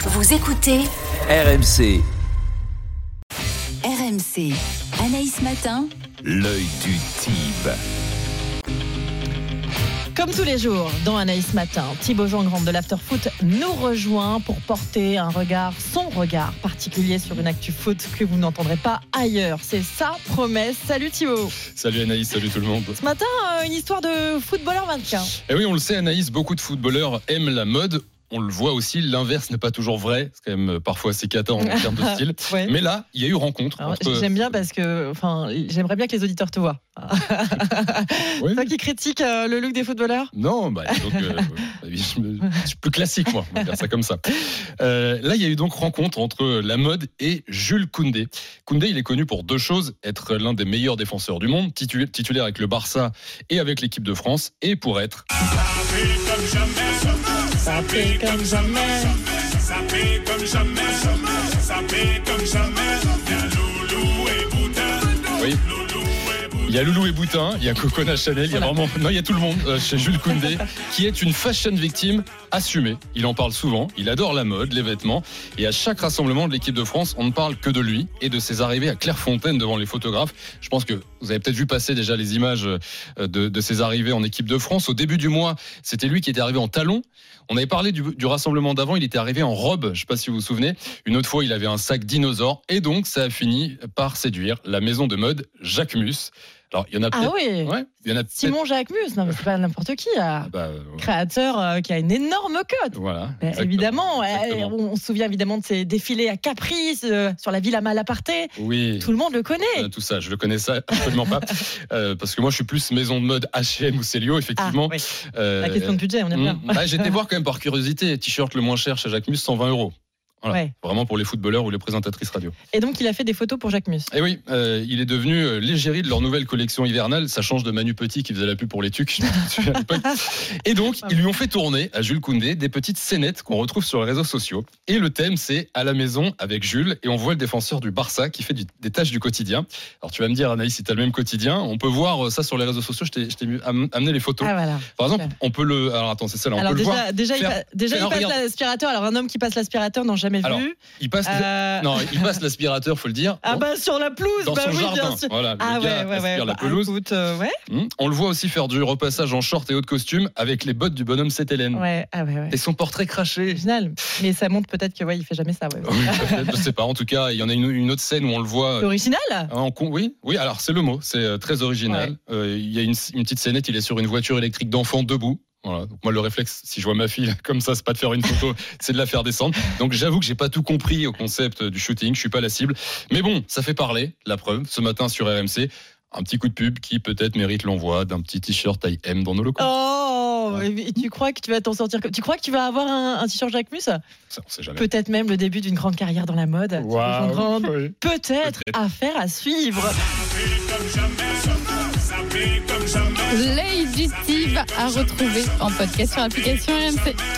Vous écoutez RMC. RMC. Anaïs Matin. L'œil du Tib. Comme tous les jours, dans Anaïs Matin, Thibaut Jean-Grande de l'Afterfoot nous rejoint pour porter son regard particulier sur une actu foot que vous n'entendrez pas ailleurs. C'est sa promesse. Salut Thibaut. Salut Anaïs, salut tout le monde. Ce matin, une histoire de footballeur mannequin. Et oui, on le sait Anaïs, beaucoup de footballeurs aiment la mode. On le voit aussi, l'inverse n'est pas toujours vrai. C'est quand même parfois assez cata en termes de style. Ouais. Mais là, il y a eu rencontre. Alors, j'aime bien parce que, j'aimerais bien que les auditeurs te voient. Oui. Toi qui critiques le look des footballeurs ? Non, donc, je suis plus classique, moi. On va dire ça comme ça. Là, il y a eu donc rencontre entre la mode et Jules Koundé. Koundé, il est connu pour deux choses, être l'un des meilleurs défenseurs du monde, titulaire avec le Barça et avec l'équipe de France, et pour être... Ça fait comme jamais. Ça fait comme jamais. Ça fait comme jamais. Il y a Loulou et Boutin. Oui. Il y a Loulou et Boutin, il y a Coconut Chanel, il y a vraiment... Non, il y a tout le monde chez Jules Koundé, qui est une fashion victime assumée. Il en parle souvent, il adore la mode, les vêtements. Et à chaque rassemblement de l'équipe de France, on ne parle que de lui et de ses arrivées à Clairefontaine devant les photographes. Je pense que vous avez peut-être vu passer déjà les images de ses arrivées en équipe de France. Au début du mois, c'était lui qui était arrivé en talons. On avait parlé du rassemblement d'avant, il était arrivé en robe, je ne sais pas si vous vous souvenez. Une autre fois, il avait un sac dinosaure. Et donc, ça a fini par séduire la maison de mode Jacquemus. Alors, il y en a peut-être... Ah oui, ouais, il y en a Simon Jacquemus, non mais c'est pas n'importe qui, créateur qui a une énorme cote. Voilà. Évidemment, exactement. On se souvient évidemment de ses défilés à Caprice, sur la Villa Malaparté. Oui. Tout le monde le connaît. Tout ça, je le connais ça absolument pas. Parce que moi, je suis plus maison de mode H&M ou Célio, effectivement. Ah, oui. La question de budget, on est bien. J'étais voir quand même par curiosité, t-shirt le moins cher chez Jacquemus, 120 €. Voilà. Ouais. Vraiment pour les footballeurs ou les présentatrices radio. Et donc il a fait des photos pour Jacquemus. Et oui, il est devenu l'égérie de leur nouvelle collection hivernale. Ça change de Manu Petit qui faisait la pub pour les tucs. Et donc ils lui ont fait tourner à Jules Koundé des petites scénettes qu'on retrouve sur les réseaux sociaux. Et le thème c'est à la maison avec Jules. Et on voit le défenseur du Barça qui fait des tâches du quotidien. Alors tu vas me dire Anaïs, si tu as le même quotidien, on peut voir ça sur les réseaux sociaux. Je t'ai amené les photos. Ah, voilà. Par exemple, on peut le... Alors attends, c'est ça là. On peut le voir. Déjà il passe l'aspirateur. Alors un homme qui passe l'aspirateur, non jamais vu. Alors, il passe l'aspirateur, faut le dire. Ah bah sur la pelouse, dans son jardin. Bien sûr. Voilà, le gars aspire la pelouse. Écoute, On le voit aussi faire du repassage en short et haut de costume avec les bottes du bonhomme Sainte-Hélène. Ouais. Et son portrait craché. Original. Mais ça montre peut-être que il fait jamais ça. Ouais. Oui, peut-être, je sais pas. En tout cas, il y en a une autre scène où on le voit. C'est original. Oui. Alors c'est le mot. C'est très original. Ouais. Il y a une petite scénette. Il est sur une voiture électrique d'enfant debout. Voilà. Donc moi le réflexe, si je vois ma fille comme ça, c'est pas de faire une photo, c'est de la faire descendre. Donc j'avoue que j'ai pas tout compris au concept du shooting, je suis pas la cible. Mais bon, ça fait parler, la preuve, ce matin sur RMC, un petit coup de pub qui peut-être mérite l'envoi d'un petit t-shirt taille M dans nos locaux. Oh, ouais. Tu crois que tu vas t'en sortir ? Tu crois que tu vas avoir un t-shirt Jacquemus ? Ça, on sait jamais. Peut-être même le début d'une grande carrière dans la mode. Wow. Oui. Peut-être affaire à suivre. L'œil du Tib à retrouver en podcast sur l'application RMC.